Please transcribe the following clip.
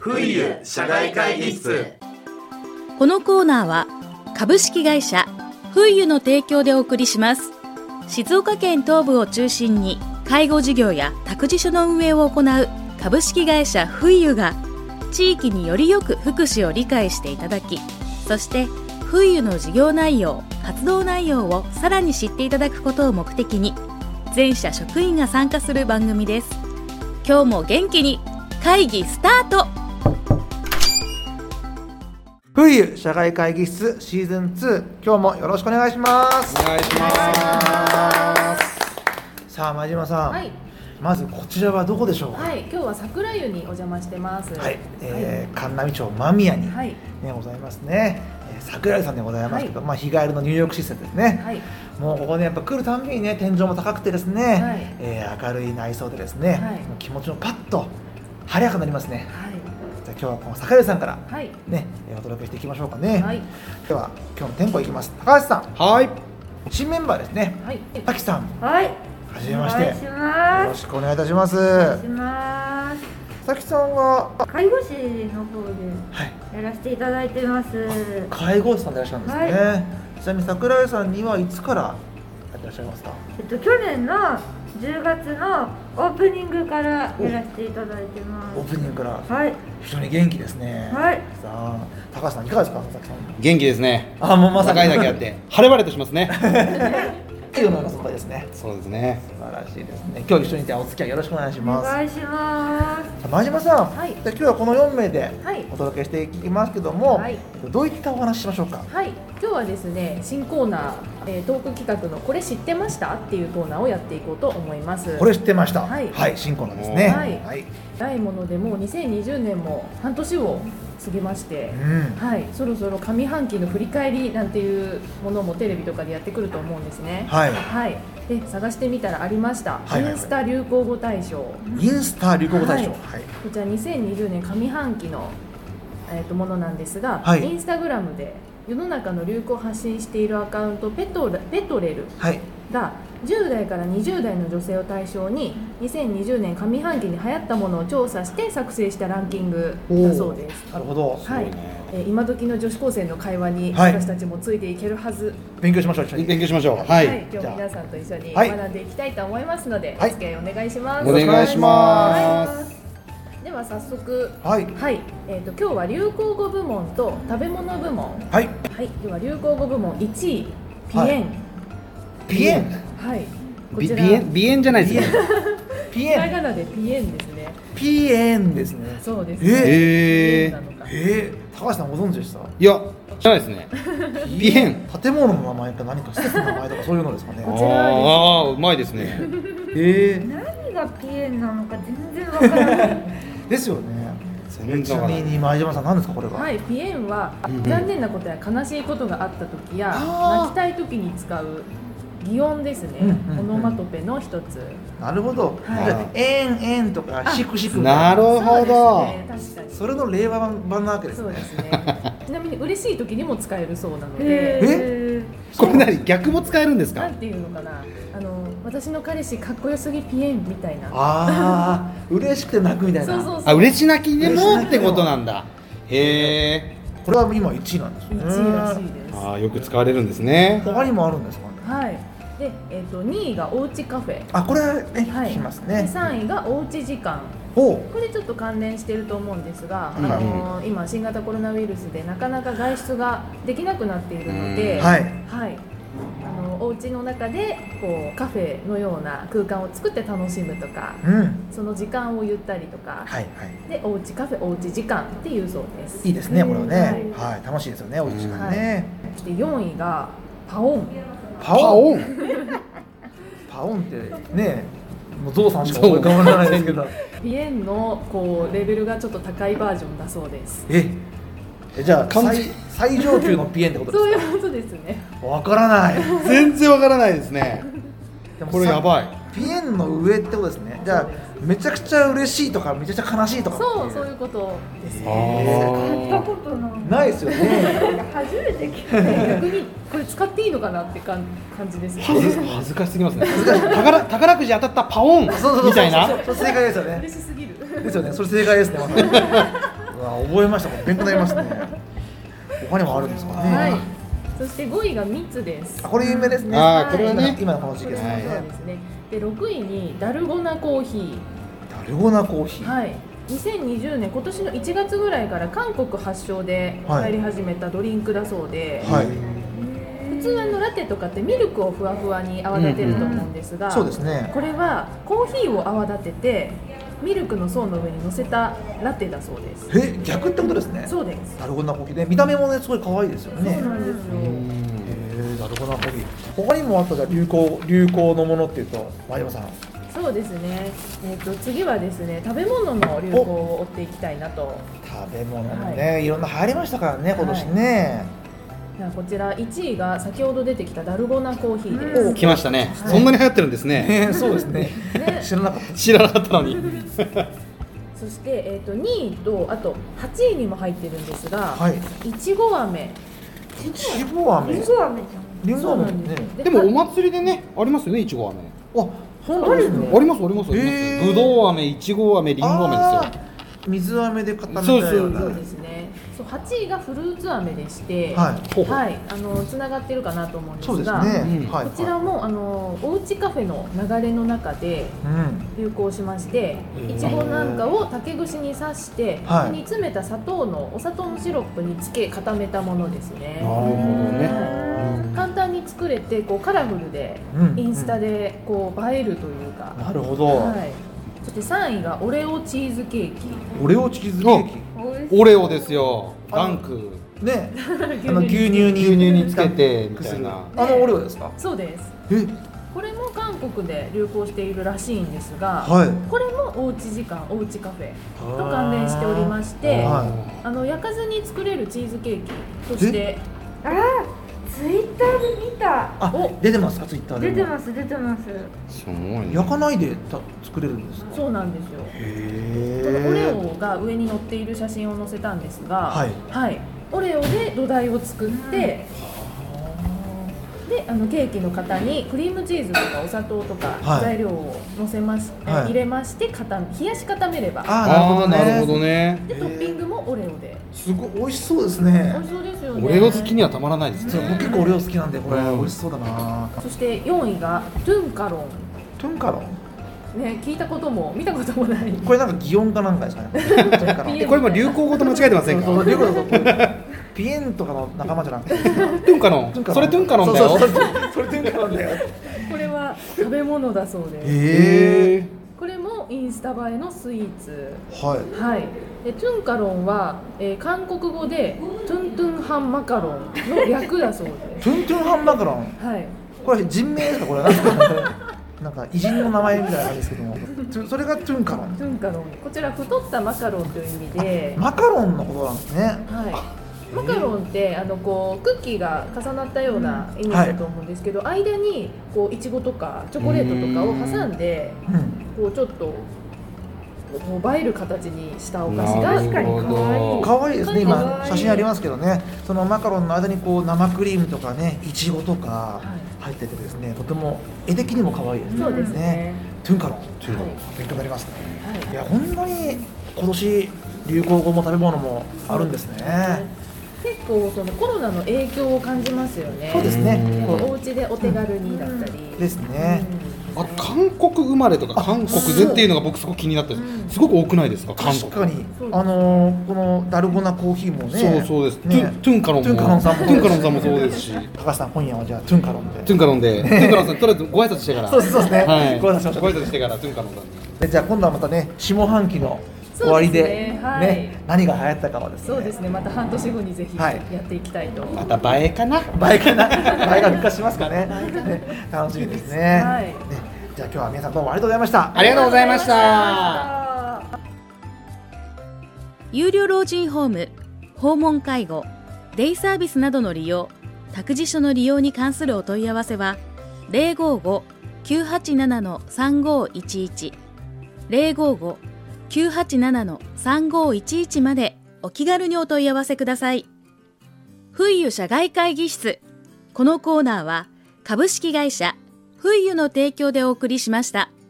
冬社外会議室。 このコーナーは株式会社冬の提供でお送りします。静岡県東部を中心に介護事業や託児所の運営を行う株式会社冬が地域によりよく福祉を理解していただき、そして冬の事業内容、活動内容をさらに知っていただくことを目的に全社職員が参加する番組です。今日も元気に会議スタート。 冬社外会議室シーズン2、今日もよろしくお願いします。 お願いします。 さあ前島さん、 はい、 まずこちらはどこでしょうか。 はい、今日は桜湯にお邪魔してます。 はい、神波町間宮に、 はいございますね。桜湯さんでございますけど、 は日帰りの入浴施設ですね。 はい、 もうここねやっぱ来るたんびにね天井も高くてですね、 はい明るい内装でですね、 はい、 もう気持ちもパッと晴れやかになりますね。 はい、 じゃあ今日はこの桜湯さんからはい、 ね、お届けしていきましょうかね。 はい、 では今日の店舗いきます。高橋さん、 はい。 新メンバーですね。 はい、 滝さん、 はい、 はじめまして。 お願いします。 よろしくお願いいたします。 お願いします。 滝さんは介護士の方ではいやらせていただいてます。 介護士さんでいらっしゃるんですね。 はちなみに桜井さんにはいつからやってらっしゃいますか。 去年の10月のオープニングからやらせていただいてます。 オープニングからはい、 非常に元気ですね。 はい。 さあ高橋さんいかがですか。滝さん。 元気ですね。 あ、もうまさ高にいだけあって晴れ晴れとしますね。 っていうのがそうですね。 そうですね。 素晴らしいですね。今日一緒にいてお付き合いよろしくお願いしおます。 願いします。 前島さん、 はいで今日はこの4名ではいお届けしていきますけども、 はいどういったお話ししましょうか。 はい、今日はですね、新コーナー、トーク企画のこれ知ってましたっていうコーナーをやっていこうと思います。 これ知ってました。 はい新コーナーですね。 はいないものでもう2020年も半年を過ぎまして、はい、そろそろ上半期の振り返りなんていうものもテレビとかでやってくると思うんですね。 はいはい、で探してみたらありました、 はいはいはいインスタ流行語大賞。 インスタ流行語大賞。 はいこちら2020年上半期の、ものなんですが、 はいインスタグラムで世の中の流行を発信しているアカウントペトレルはい。 が10代から20代の女性を対象に2020年上半期に流行ったものを調査して作成したランキングだそうです。 なるほど。 はい、今時の女子高生の会話にはい私たちもついていけるはず。 勉強しましょう。一緒に勉強しましょう。ははい、 い。 今日も皆さんと一緒にはい学んでいきたいと思いますので、 はいお付き合いお願いします。 お願いします。 では早速、 はい。 はい、今日は流行語部門と食べ物部門。 はい。 はい、では流行語部門1位ピエン。 ピエン。 はい、こ鼻ちら炎じゃないですか。 ピひらエン。 がなでピエンですね。 ピエンですね。 そうです。 えピエンなのか高橋さんご存知でした。 いや、じゃないですね。ピエン。 建物の名前か何か施設の名前とかそういうのですかね。 こちらはですねああ、うまいですね。 何がピエンなのか全然わからない。 ですよね。ちなみ全然わからない。 に前島さん何ですかこれは。 はい、ピエンはうん残念なことや悲しいことがあった時やあー泣きたい時に使う擬音ですね、 うんうんうんオノマトペの一つ。 なるほど。 はいじゃあエンエンとかシクシク。 なるほど。 そうですね、確かにそれの令和版なわけですね。 そうですね。ちなみに嬉しい時にも使えるそうなので、 へこれ何逆も使えるんですかなん。ていうのかな、私の彼氏かっこよすぎピエンみたいな。 ああ、嬉しくて泣くみたいな。 そうそうそう。 あ、嬉し泣きでもってことなんだ。へえ。 これは今1位なんですね。 1位らしいです。 ああ、よく使われるんですね。 他にもあるんですかね。 はい。で、2位がおうちカフェ。 あ、これはね、 はい。 聞きますでね。 3位がおうち時間。 ほこれちょっと関連してると思うんですが、 うん今新型コロナウイルスでなかなか外出ができなくなっているので、 う。はい。 はい、お家の中でこうカフェのような空間を作って楽しむとか、 うん。 その時間をゆったりとか、 はいはい。 でおうちカフェおうち時間っていうそうです。 いいですね、これはね。 ははい、楽しいですよね、おうち時間ね。 そして4位がパオン。 パオン。パオンってね、もうゾウさんしか思い浮かばないですけど。 ピエンのこうレベルがちょっと高いバージョンだそうです。 じゃあ完全最上級のピエンってことそうでいうことですね。 すか。わからない。 全然わからないですね。 でもこれやばい。 ピエンの上ってことですね。じゃあめちゃくちゃ嬉しいとかめちゃくちゃ悲しいとかってそういうことですあね。 買ったことない。 ないですよね。 初めて聞いた。 逆にこれ使っていいのかなって感じですね。 恥ずかしすぎますね。宝くじ当たったパオンみそうたいな。 そう正解ですよね。 嬉しすぎる。 ですよね。それ正解ですね。まさに覚えました。勉強になりますね。他にもあるんですかね。 はい。そして5位が蜜です。 これ有名ですね。 これはね、 今のこの時期ですね。 そうですね。で6位にダルゴナコーヒー。 ダルゴナコーヒー。 はい。2020年今年の1月ぐらいから韓国発祥で入り始めたドリンクだそうで、 はい。 普通ラテとかってミルクをふわふわに泡立てると思うんですが、 そうですね。 これはコーヒーを泡立ててミルクの層の上に乗せたラテだそうです。 逆ってことですね。 そうです。 ダルゴナコーヒーで見た目もねすごい可愛いですよね。 そうなんですよ。 ダルゴナコーヒー。他にもあったじゃ流行のものっていうと前山さん。 そうですね。次はですね、食べ物の流行を追っていきたいなと。 食べ物もね、いろんな流行りましたからね、今年ね。 ではこちら1位が先ほど出てきたダルゴナコーヒーです。 来ましたね。そんなに流行ってるんですね。 そうですね。知らなかった。 知らなかったのに。 そして、2位とあと8位にも入ってるんですが、いちご飴。 いちご飴。 りんご飴じりんご飴ね。 でもお祭りでね、ありますよね、いちご飴。 あ、本当ですね。 ありますあります。ぶどう飴、いちご飴、りんご飴ですよ。 水飴で固めたそうですね。そう8位がフルーツ飴でして、つながってるかなと思うんですが、こちらもおうちカフェの流れの中で流行しまして、いちごなんかを竹串に刺して、煮詰めたお砂糖のシロップにつけ固めたものですね。 なるほどね。 簡単に作れてカラフルでインスタで映えるというか。 なるほど。 そして3位がオレオチーズケーキ。 オレオチーズケーキ。 オレオですよ。ダンク。 ね。牛乳につけてみたいな。 オレオですか？ そうです。これも韓国で流行しているらしいんですが、これもおうち時間、おうちカフェと関連しておりまして、焼かずに作れるチーズケーキとして。 ツイッターで見た。 出てますか？ツイッターで。 出てます。 すごい。 焼かないで作れるんですか？ そうなんですよ。オレオが上に載っている写真を載せたんですが、オレオで土台を作って、でケーキの型にクリームチーズとかお砂糖とか材料を乗せまし、入れまして冷やし固めれば。 なるほどね。 でトッピングもオレオで。 すごい美味しそうですね。 美味しそうですよね。 オレオ好きにはたまらないですね。 僕結構オレオ好きなんでこれ美味しそうだな。 そして4位がトゥンカロン。 トゥンカロン。 ね、聞いたことも見たこともない。 これなんか擬音かなんかですかね。 これも流行語と間違えてませんか？ 流行語ピエンとかの仲間じゃなくて。 トゥンカロン。それトゥンカロンだよ。 それトゥンカロンだよ。 これは食べ物だそうです。これもインスタ映えのスイーツ。でトゥンカロンは、韓国語でトゥントゥンハンマカロンの略だそうです。 トゥントゥンハンマカロン。これ人名ですか？これなんか偉人の名前みたいな感じですけども、それがトゥンカロン。 トゥンカロン。こちら太ったマカロンという意味で。 マカロンのことなんですね。 マカロンってクッキーが重なったようなイメージだと思うんですけど、間にいちごとかチョコレートとかを挟んで、ちょっと映える形にしたお菓子が確かに可愛いですね。今写真ありますけどね、そのマカロンの間に生クリームとかね、いちごとか入っててですね、とても絵的にも可愛いですね。 そうですね。 トゥンカロン、勉強になりますね。いや本当に今年流行語も食べ物もあるんですね。 結構コロナの影響を感じますよね。 そうですね。 お家でお手軽にだったり。 ですね。 韓国生まれとか韓国でっていうのが僕すごく気になってる。すごく多くないですか？ 確かにこのダルゴナコーヒーもね。 そうです。トゥンカロンさんもそうですし。 高橋さん今夜はじゃあトゥンカロンで。 トゥンカロンさんとりあえずご挨拶してから。 そうですね。 ご挨拶してからトゥンカロンさんで。じゃあ今度はまたね下半期の終わりでね、何が流行ったかはですね。 そうですね。また半年後にぜひやっていきたいと。 また映えかな。 映えが復活しますかね。楽しみですね。じゃあ今日は皆さんどうもありがとうございました。 ありがとうございました。 有料老人ホーム、訪問介護、デイサービスなどの利用、託児所の利用に関するお問い合わせは 055-987-3511 055-987-3511 までお気軽にお問い合わせください。フイユ社外会議室。このコーナーは株式会社フイユの提供でお送りしました。